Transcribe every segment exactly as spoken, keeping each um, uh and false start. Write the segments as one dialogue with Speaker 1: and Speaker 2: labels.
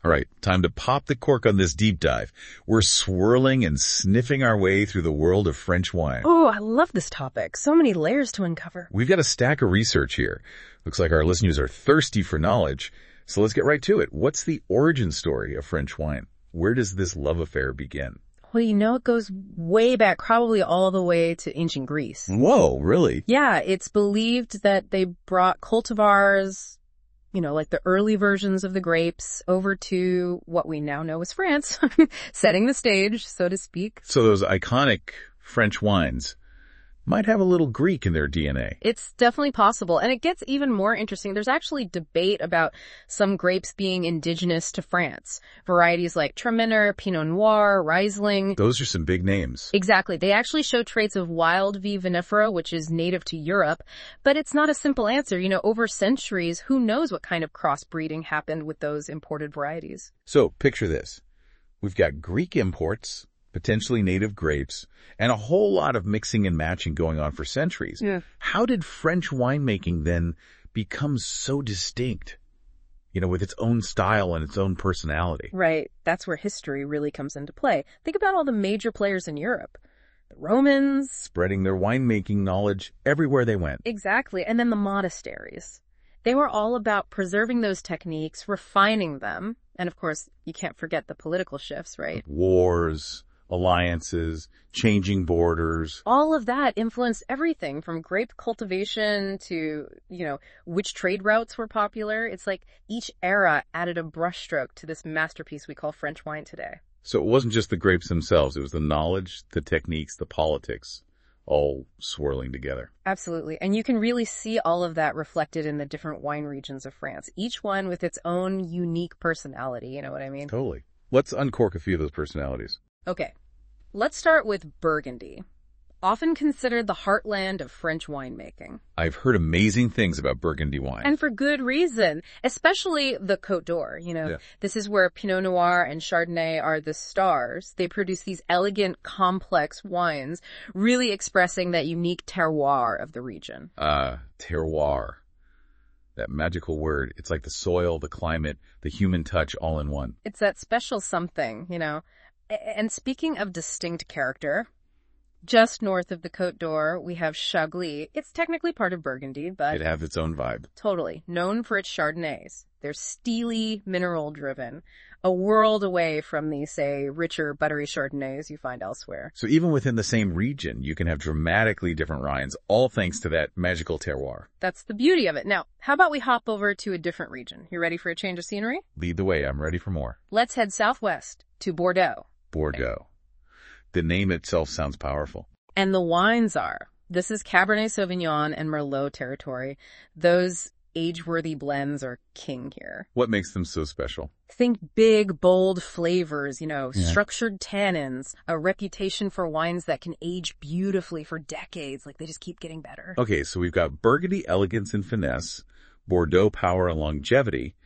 Speaker 1: All right, time to pop the cork on this deep dive. We're swirling and sniffing our way through the world of French wine.
Speaker 2: Oh, I love this topic. So many layers to uncover.
Speaker 1: We've got a stack of research here. Looks like our listeners are thirsty for knowledge. So let's get right to it. What's the origin story of French wine? Where does this love affair begin?
Speaker 2: Well, you know, it goes way back, probably all the way to ancient Greece.
Speaker 1: Whoa, really?
Speaker 2: Yeah, it's believed that they brought cultivars, you know, like the early versions of the grapes, over to what we now know as France, setting the stage, so to speak.
Speaker 1: So those iconic French wines might have a little Greek in their D N A.
Speaker 2: It's definitely possible. And it gets even more interesting. There's actually debate about some grapes being indigenous to France. Varieties like Traminer, Pinot Noir, Riesling.
Speaker 1: Those are some big names.
Speaker 2: Exactly. They actually show traits of wild V. vinifera, which is native to Europe. But it's not a simple answer. You know, over centuries, who knows what kind of crossbreeding happened with those imported varieties?
Speaker 1: So picture this. We've got Greek imports, potentially native grapes, and a whole lot of mixing and matching going on for centuries.
Speaker 2: Yeah.
Speaker 1: How did French winemaking then become so distinct, you know, with its own style and its own personality?
Speaker 2: Right. That's where history really comes into play. Think about all the major players in Europe. The Romans.
Speaker 1: Spreading their winemaking knowledge everywhere they went.
Speaker 2: Exactly. And then the monasteries. They were all about preserving those techniques, refining them. And of course, you can't forget the political shifts, right?
Speaker 1: Wars, alliances, changing borders.
Speaker 2: All of that influenced everything from grape cultivation to, you know, which trade routes were popular. It's like each era added a brushstroke to this masterpiece we call French wine today.
Speaker 1: So it wasn't just the grapes themselves. It was the knowledge, the techniques, the politics, all swirling together.
Speaker 2: Absolutely. And you can really see all of that reflected in the different wine regions of France, each one with its own unique personality. You know what I mean?
Speaker 1: Totally. Let's uncork a few of those personalities.
Speaker 2: Okay, let's start with Burgundy, often considered the heartland of French winemaking.
Speaker 1: I've heard amazing things about Burgundy wine.
Speaker 2: And for good reason, especially the Côte d'Or. You know,
Speaker 1: Yeah.
Speaker 2: This is where Pinot Noir and Chardonnay are the stars. They produce these elegant, complex wines, really expressing that unique terroir of the region.
Speaker 1: Uh, terroir. That magical word. It's like the soil, the climate, the human touch all in one.
Speaker 2: It's that special something, you know. A- And speaking of distinct character, just north of the Côte d'Or, we have Chablis. It's technically part of Burgundy, but
Speaker 1: It has its own vibe.
Speaker 2: totally known for its Chardonnays. They're steely, mineral-driven, a world away from the, say, richer, buttery Chardonnays you find elsewhere.
Speaker 1: So even within the same region, you can have dramatically different wines, all thanks to that magical terroir.
Speaker 2: That's the beauty of it. Now, how about we hop over to a different region? You ready for a change of scenery?
Speaker 1: Lead the way. I'm ready for more.
Speaker 2: Let's head southwest to Bordeaux.
Speaker 1: Bordeaux. The name itself sounds powerful.
Speaker 2: And the wines are. This is Cabernet Sauvignon and Merlot territory. Those age-worthy blends are king here.
Speaker 1: What makes them so special?
Speaker 2: Think big, bold flavors, you know,
Speaker 1: Yeah.
Speaker 2: structured tannins, a reputation for wines that can age beautifully for decades. Like they just keep getting better.
Speaker 1: Okay, so we've got Burgundy elegance and finesse, Bordeaux power and longevity.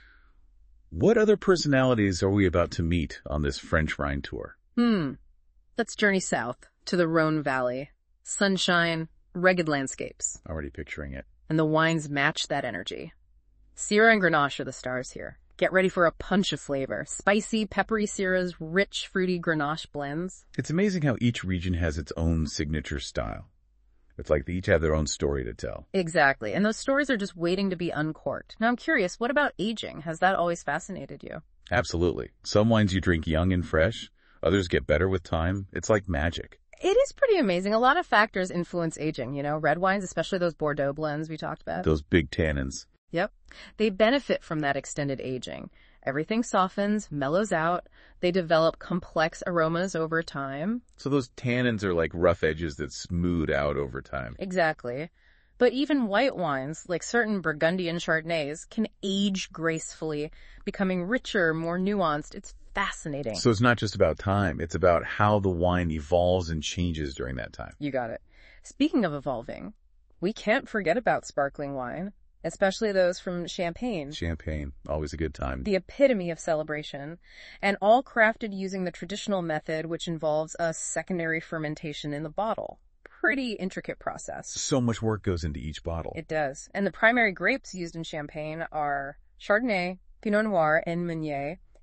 Speaker 1: What other personalities are we about to meet on this French wine tour?
Speaker 2: Hmm. Let's journey south to the Rhone Valley. Sunshine, rugged landscapes.
Speaker 1: Already picturing it.
Speaker 2: And the wines match that energy. Syrah and Grenache are the stars here. Get ready for a punch of flavor. Spicy, peppery Syrahs, rich, fruity Grenache blends.
Speaker 1: It's amazing how each region has its own signature style. It's like they each have their own story to tell.
Speaker 2: Exactly. And those stories are just waiting to be uncorked. Now I'm curious, what about aging? Has that always fascinated you?
Speaker 1: Absolutely. Some wines you drink young and fresh. Others get better with time. It's like magic.
Speaker 2: It is pretty amazing. A lot of factors influence aging, you know, red wines, especially those Bordeaux blends we talked about.
Speaker 1: Those big tannins.
Speaker 2: Yep. They benefit from that extended aging. Everything softens, mellows out. They develop complex aromas over time.
Speaker 1: So those tannins are like rough edges that smooth out over time.
Speaker 2: Exactly. But even white wines, like certain Burgundian Chardonnays, can age gracefully, becoming richer, more nuanced. It's fascinating.
Speaker 1: So it's not just about time. It's about how the wine evolves and changes during that time.
Speaker 2: You got it. Speaking of evolving, we can't forget about sparkling wine, especially those from Champagne.
Speaker 1: Champagne, always a good time.
Speaker 2: The epitome of celebration, and all crafted using the traditional method, which involves a secondary fermentation in the bottle. Pretty intricate process.
Speaker 1: So much work goes into each bottle.
Speaker 2: It does. And the primary grapes used in Champagne are Chardonnay, Pinot Noir, and Meunier.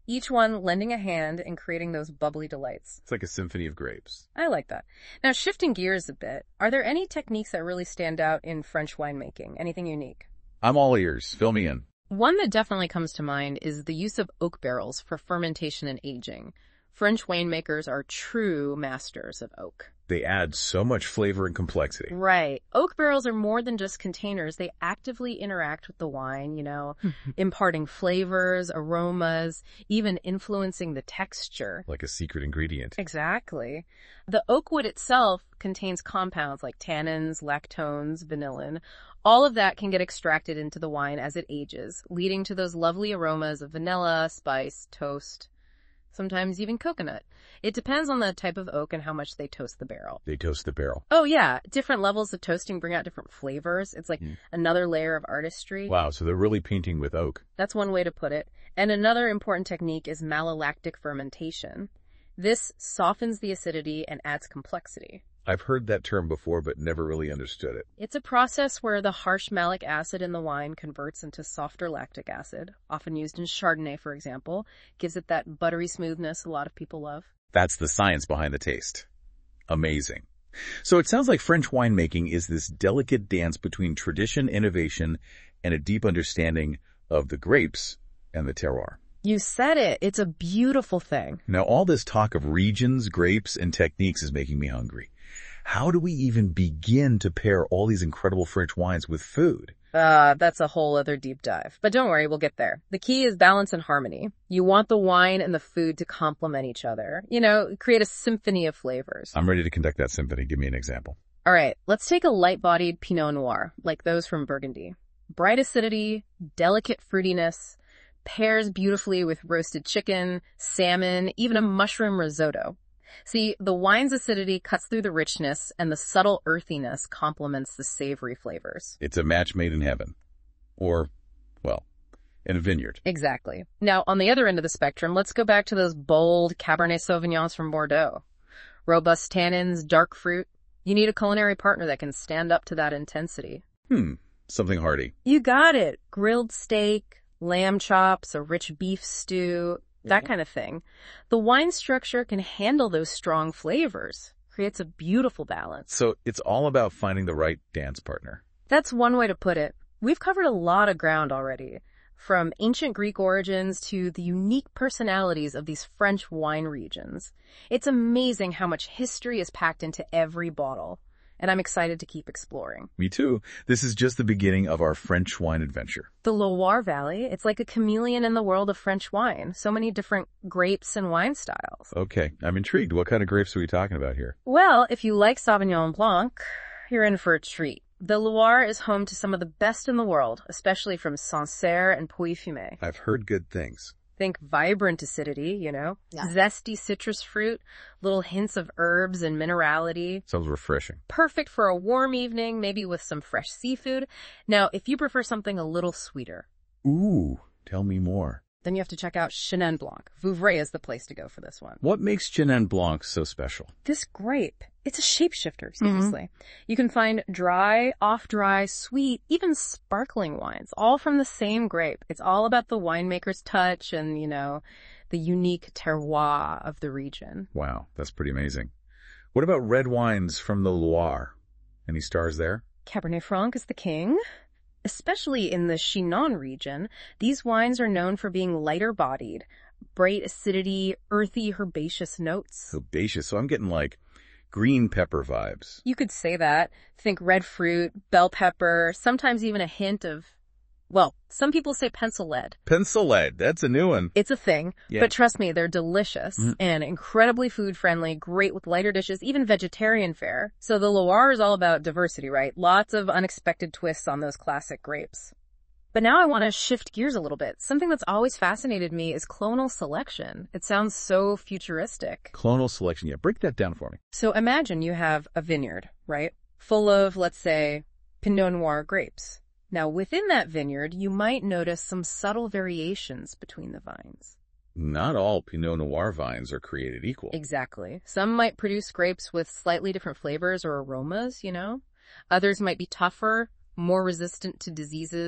Speaker 2: each one lending a hand in creating those bubbly delights.
Speaker 1: It's like a symphony of grapes.
Speaker 2: I like that. Now, shifting gears a bit, are there any techniques that really stand out in French winemaking? Anything unique?
Speaker 1: I'm all ears. Fill me in.
Speaker 2: One that definitely comes to mind is the use of oak barrels for fermentation and aging. French winemakers are true masters of oak.
Speaker 1: They add so much flavor and complexity.
Speaker 2: Right. Oak barrels are more than just containers. They actively interact with the wine, you know, imparting flavors, aromas, even influencing the texture.
Speaker 1: Like a secret ingredient.
Speaker 2: Exactly. The oak wood itself contains compounds like tannins, lactones, vanillin. All of that can get extracted into the wine as it ages, leading to those lovely aromas of vanilla, spice, toast, sometimes even coconut. It depends on the type of oak and how much they toast the barrel.
Speaker 1: They toast the barrel.
Speaker 2: Oh, yeah. Different levels of toasting bring out different flavors. It's like mm. another layer of artistry.
Speaker 1: Wow, so they're really painting with oak.
Speaker 2: That's one way to put it. And another important technique is malolactic fermentation. This softens the acidity and adds complexity.
Speaker 1: I've heard that term before, but never really understood it.
Speaker 2: It's a process where the harsh malic acid in the wine converts into softer lactic acid, often used in Chardonnay, for example. Gives it that buttery smoothness a lot of people love.
Speaker 1: That's the science behind the taste. Amazing. So it sounds like French winemaking is this delicate dance between tradition, innovation, and a deep understanding of the grapes and the terroir.
Speaker 2: You said it. It's a beautiful thing.
Speaker 1: Now, all this talk of regions, grapes, and techniques is making me hungry. How do we even begin to pair all these incredible French wines with food?
Speaker 2: Uh, that's a whole other deep dive. But don't worry, we'll get there. The key is balance and harmony. You want the wine and the food to complement each other. You know, create a symphony of flavors.
Speaker 1: I'm ready to conduct that symphony. Give me an example.
Speaker 2: All right, let's take a light-bodied Pinot Noir, like those from Burgundy. Bright acidity, delicate fruitiness, pairs beautifully with roasted chicken, salmon, even a mushroom risotto. See, the wine's acidity cuts through the richness, and the subtle earthiness complements the savory flavors.
Speaker 1: It's a match made in heaven. Or, well, in a vineyard.
Speaker 2: Exactly. Now, on the other end of the spectrum, let's go back to those bold Cabernet Sauvignons from Bordeaux. Robust tannins, dark fruit. You need a culinary partner that can stand up to that intensity.
Speaker 1: Hmm, something hearty.
Speaker 2: You got it. Grilled steak, lamb chops, a rich beef stew, that kind of thing. The wine structure can handle those strong flavors. Creates a beautiful balance.
Speaker 1: So it's all about finding the right dance partner.
Speaker 2: That's one way to put it. We've covered a lot of ground already, from ancient Greek origins to the unique personalities of these French wine regions. It's amazing how much history is packed into every bottle. And I'm excited to keep exploring.
Speaker 1: Me too. This is just the beginning of our French wine adventure.
Speaker 2: The Loire Valley, it's like a chameleon in the world of French wine. So many different grapes and wine styles.
Speaker 1: Okay, I'm intrigued. What kind of grapes are we talking about here?
Speaker 2: Well, if you like Sauvignon Blanc, you're in for a treat. The Loire is home to some of the best in the world, especially from Sancerre and Pouilly-Fumé.
Speaker 1: I've heard good things.
Speaker 2: Think vibrant acidity, you know,
Speaker 3: Yeah.
Speaker 2: zesty citrus fruit, little hints of herbs and minerality.
Speaker 1: Sounds refreshing.
Speaker 2: Perfect for a warm evening, maybe with some fresh seafood. Now, if you prefer something a little sweeter,
Speaker 1: Ooh, tell me more.
Speaker 2: then you have to check out Chenin Blanc. Vouvray is the place to go for this one.
Speaker 1: What makes Chenin Blanc so special?
Speaker 2: This grape, it's a shapeshifter, seriously. You can find dry, off-dry, sweet, even sparkling wines, all from the same grape. It's all about the winemaker's touch and, you know, the unique terroir of the region.
Speaker 1: Wow, that's pretty amazing. What about red wines from the Loire? Any stars there?
Speaker 2: Cabernet Franc is the king. Especially in the Chinon region, these wines are known for being lighter-bodied, bright acidity, earthy, herbaceous notes.
Speaker 1: Herbaceous, so I'm getting like green pepper vibes.
Speaker 2: You could say that. Think red fruit, bell pepper, sometimes even a hint of, well, some people say pencil lead.
Speaker 1: Pencil lead, that's a new one.
Speaker 2: It's a thing,
Speaker 1: Yeah.
Speaker 2: but trust me, they're delicious
Speaker 1: Mhm.
Speaker 2: and incredibly food-friendly, great with lighter dishes, even vegetarian fare. So the Loire is all about diversity, right? Lots of unexpected twists on those classic grapes. But now I want to shift gears a little bit. Something that's always fascinated me is clonal selection. It sounds so futuristic.
Speaker 1: Clonal selection, yeah, break that down for me.
Speaker 2: So imagine you have a vineyard, right? Full of, let's say, Pinot Noir grapes. Now, within that vineyard, you might notice some subtle variations between the vines.
Speaker 1: Not all Pinot Noir vines are created equal.
Speaker 2: Exactly. Some might produce grapes with slightly different flavors or aromas, you know? Others might be tougher, more resistant to diseases,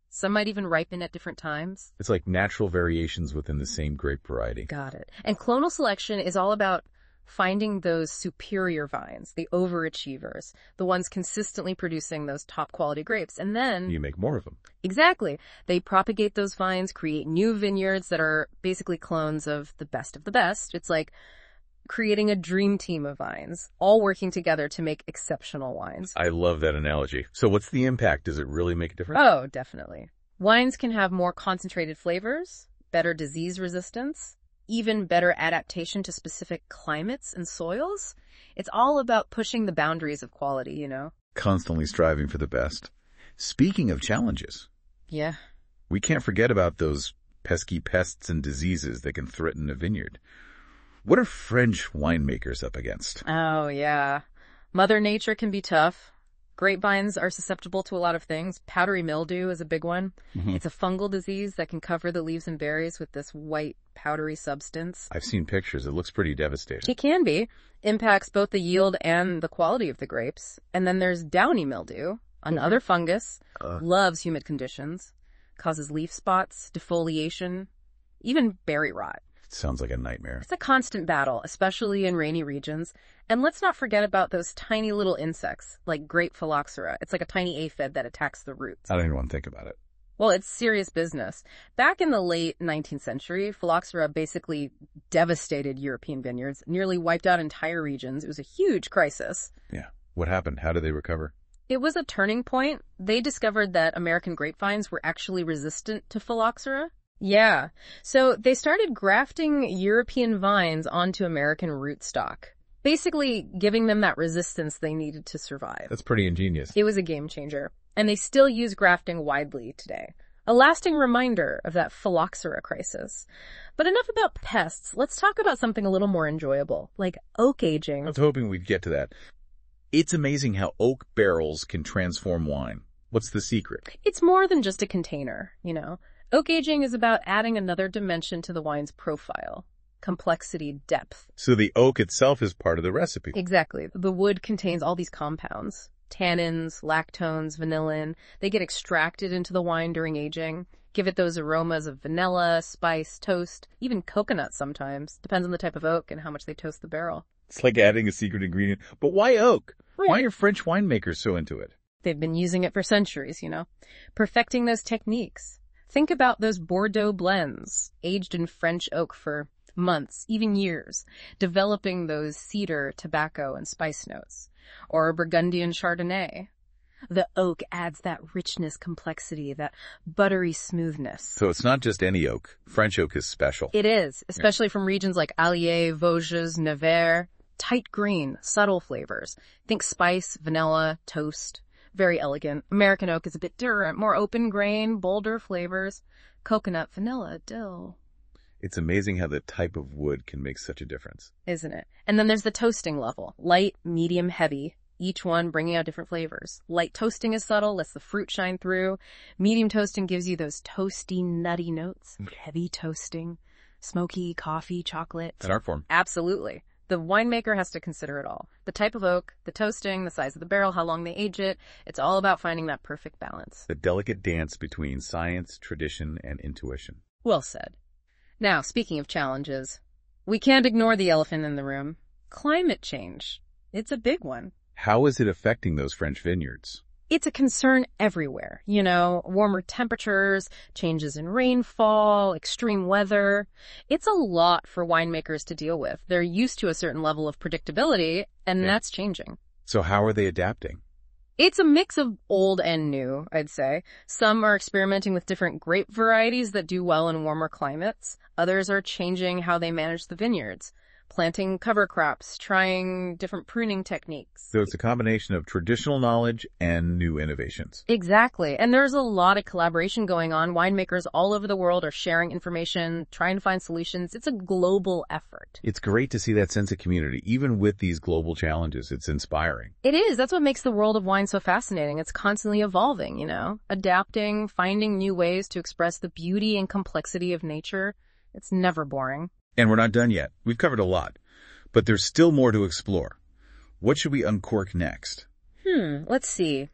Speaker 2: Some might even ripen at different times.
Speaker 1: It's like natural variations within the same grape variety.
Speaker 2: Got it. And clonal selection is all about finding those superior vines, the overachievers, the ones consistently producing those top quality grapes. And then
Speaker 1: You make more of them.
Speaker 2: exactly, they propagate those vines, create new vineyards that are basically clones of the best of the best. It's like creating a dream team of vines, all working together to make exceptional wines.
Speaker 1: I love that analogy. So what's the impact? Does it really make a difference?
Speaker 2: Oh, definitely. Wines can have more concentrated flavors, better disease resistance, even better adaptation to specific climates and soils. It's all about pushing the boundaries of quality, you know?
Speaker 1: Constantly striving for the best. Speaking of challenges,
Speaker 2: Yeah.
Speaker 1: we can't forget about those pesky pests and diseases that can threaten a vineyard. What are French winemakers up against?
Speaker 2: Oh, yeah. Mother Nature can be tough. Grapevines are susceptible to a lot of things. Powdery mildew is a big one.
Speaker 1: Mhm.
Speaker 2: It's a fungal disease that can cover the leaves and berries with this white, powdery substance.
Speaker 1: I've seen pictures. It looks pretty devastating.
Speaker 2: It can be. Impacts both the yield and the quality of the grapes. And then there's downy mildew, another fungus,
Speaker 1: Uh.
Speaker 2: loves humid conditions, causes leaf spots, defoliation, even berry rot.
Speaker 1: It sounds like a nightmare.
Speaker 2: It's a constant battle, especially in rainy regions. And let's not forget about those tiny little insects, like grape phylloxera. It's like a tiny aphid that attacks the roots.
Speaker 1: I don't even want to think about it.
Speaker 2: Well, it's serious business. Back in the late nineteenth century, phylloxera basically devastated European vineyards, nearly wiped out entire regions. It was a huge crisis.
Speaker 1: Yeah. What happened? How did they recover?
Speaker 2: It was a turning point. They discovered that American grapevines were actually resistant to phylloxera. Yeah. So they started grafting European vines onto American rootstock, basically giving them that resistance they needed to survive.
Speaker 1: That's pretty ingenious.
Speaker 2: It was a game changer. And they still use grafting widely today. A lasting reminder of that phylloxera crisis. But enough about pests. Let's talk about something a little more enjoyable, like oak aging.
Speaker 1: I was hoping we'd get to that. It's amazing how oak barrels can transform wine. What's the secret?
Speaker 2: It's more than just a container, you know. Oak aging is about adding another dimension to the wine's profile. Complexity, depth.
Speaker 1: So the oak itself is part of the recipe.
Speaker 2: Exactly. The wood contains all these compounds. Tannins, lactones, vanillin. They get extracted into the wine during aging. Give it those aromas of vanilla, spice, toast, even coconut sometimes. Depends on the type of oak and how much they toast the barrel.
Speaker 1: It's like adding a secret ingredient. But why oak?
Speaker 2: Right.
Speaker 1: Why are French winemakers so into it?
Speaker 2: They've been using it for centuries, you know, perfecting those techniques. Think about those Bordeaux blends, aged in French oak for months, even years, developing those cedar, tobacco, and spice notes. Or a Burgundian Chardonnay. The oak adds that richness, complexity, that buttery smoothness.
Speaker 1: So it's not just any oak. French oak is special.
Speaker 2: It is, especially from regions like Allier, Vosges, Nevers. Tight green, subtle flavors. Think spice, vanilla, toast. Very elegant. American oak is a bit different, more open grain, bolder flavors. Coconut, vanilla, dill.
Speaker 1: It's amazing how the type of wood can make such a difference.
Speaker 2: Isn't it? And then there's the toasting level. Light, medium, heavy. Each one bringing out different flavors. Light toasting is subtle, lets the fruit shine through. Medium toasting gives you those toasty, nutty notes. Heavy toasting. Smoky, coffee, chocolate.
Speaker 1: An art form.
Speaker 2: Absolutely. The winemaker has to consider it all. The type of oak, the toasting, the size of the barrel, how long they age it. It's all about finding that perfect balance.
Speaker 1: The delicate dance between science, tradition, and intuition.
Speaker 2: Well said. Now, speaking of challenges, we can't ignore the elephant in the room. Climate change. It's a big one.
Speaker 1: How is it affecting those French vineyards?
Speaker 2: It's a concern everywhere. You know, warmer temperatures, changes in rainfall, extreme weather. It's a lot for winemakers to deal with. They're used to a certain level of predictability, and
Speaker 1: Yeah.
Speaker 2: that's changing.
Speaker 1: So how are they adapting?
Speaker 2: It's a mix of old and new, I'd say. Some are experimenting with different grape varieties that do well in warmer climates. Others are changing how they manage the vineyards, planting cover crops, trying different pruning techniques.
Speaker 1: So it's a combination of traditional knowledge and new innovations.
Speaker 2: Exactly. And there's a lot of collaboration going on. Winemakers all over the world are sharing information, trying to find solutions. It's a global effort.
Speaker 1: It's great to see that sense of community, even with these global challenges. It's inspiring.
Speaker 2: It is. That's what makes the world of wine so fascinating. It's constantly evolving, you know, adapting, finding new ways to express the beauty and complexity of nature. It's never boring.
Speaker 1: And we're not done yet. We've covered a lot, but there's still more to explore. What should we uncork next?
Speaker 2: Hmm, let's see.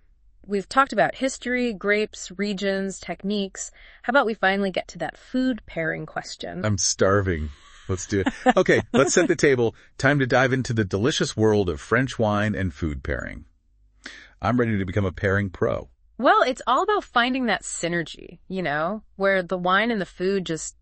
Speaker 2: We've talked about history, grapes, regions, techniques. How about we finally get to that food pairing question?
Speaker 1: I'm starving. Let's do it. Okay, let's set the table. Time to dive into the delicious world of French wine and food pairing. I'm ready to become a pairing pro.
Speaker 2: Well, it's all about finding that synergy, you know, where the wine and the food just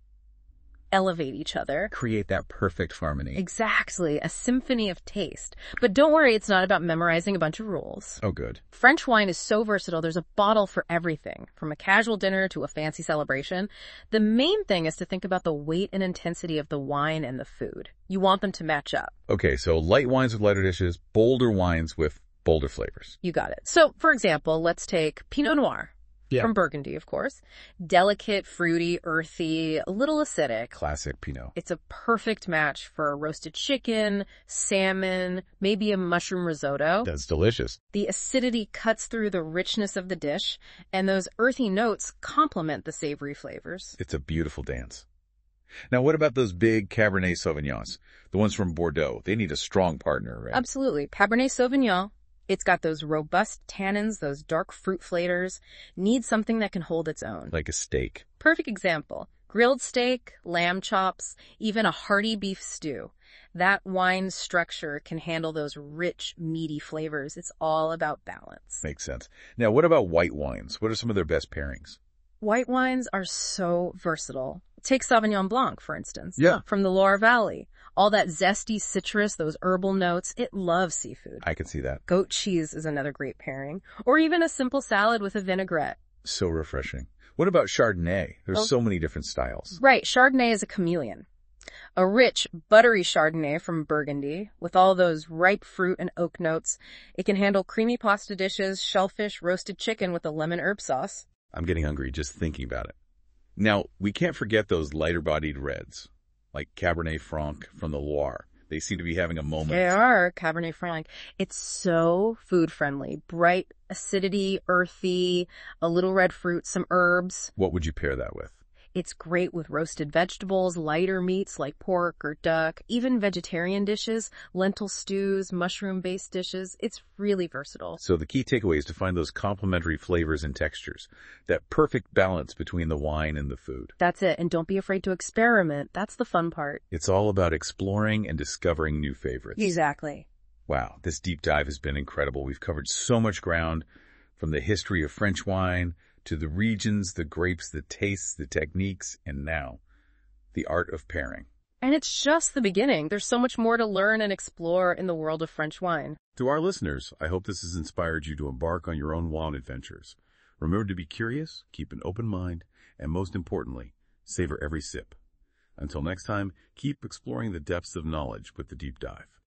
Speaker 2: elevate each other.
Speaker 1: Create that perfect harmony.
Speaker 2: Exactly, a symphony of taste. But don't worry, it's not about memorizing a bunch of rules.
Speaker 1: Oh, good.
Speaker 2: French wine is so versatile, there's a bottle for everything, from a casual dinner to a fancy celebration. The main thing is to think about the weight and intensity of the wine and the food. You want them to match up.
Speaker 1: Okay, so light wines with lighter dishes, bolder wines with bolder flavors.
Speaker 2: You got it. So, for example, let's take Pinot Noir.
Speaker 1: Yeah.
Speaker 2: From Burgundy, of course. Delicate, fruity, earthy, a little acidic.
Speaker 1: Classic Pinot.
Speaker 2: It's a perfect match for roasted chicken, salmon, maybe a mushroom risotto.
Speaker 1: That's delicious.
Speaker 2: The acidity cuts through the richness of the dish, and those earthy notes complement the savory flavors.
Speaker 1: It's a beautiful dance. Now, what about those big Cabernet Sauvignons? The ones from Bordeaux. They need a strong partner, right?
Speaker 2: Absolutely. Cabernet Sauvignon. It's got those robust tannins, those dark fruit flavors. Needs something that can hold its own.
Speaker 1: Like a steak.
Speaker 2: Perfect example. Grilled steak, lamb chops, even a hearty beef stew. That wine structure can handle those rich, meaty flavors. It's all about balance.
Speaker 1: Makes sense. Now, what about white wines? What are some of their best pairings?
Speaker 2: White wines are so versatile. Take Sauvignon Blanc, for instance.
Speaker 1: Yeah.
Speaker 2: From the Loire Valley. All that zesty citrus, those herbal notes, it loves seafood.
Speaker 1: I can see that.
Speaker 2: Goat cheese is another great pairing. Or even a simple salad with a vinaigrette.
Speaker 1: So refreshing. What about Chardonnay? There's
Speaker 2: Oh.
Speaker 1: so many different styles.
Speaker 2: Right, Chardonnay is a chameleon. A rich, buttery Chardonnay from Burgundy with all those ripe fruit and oak notes. It can handle creamy pasta dishes, shellfish, roasted chicken with a lemon herb sauce.
Speaker 1: I'm getting hungry just thinking about it. Now, we can't forget those lighter-bodied reds, like Cabernet Franc from the Loire. They seem to be having a moment.
Speaker 2: They are Cabernet Franc. It's so food-friendly. Bright acidity, earthy, a little red fruit, some herbs.
Speaker 1: What would you pair that with?
Speaker 2: It's great with roasted vegetables, lighter meats like pork or duck, even vegetarian dishes, lentil stews, mushroom-based dishes. It's really versatile.
Speaker 1: So the key takeaway is to find those complementary flavors and textures, that perfect balance between the wine and the food.
Speaker 2: That's it. And don't be afraid to experiment. That's the fun part.
Speaker 1: It's all about exploring and discovering new favorites.
Speaker 2: Exactly.
Speaker 1: Wow, this deep dive has been incredible. We've covered so much ground, from the history of French wine to the regions, the grapes, the tastes, the techniques, and now, the art of pairing.
Speaker 2: And it's just the beginning. There's so much more to learn and explore in the world of French wine.
Speaker 3: To our listeners, I hope this has inspired you to embark on your own wine adventures. Remember to be curious, keep an open mind, and most importantly, savor every sip. Until next time, keep exploring the depths of knowledge with the deep dive.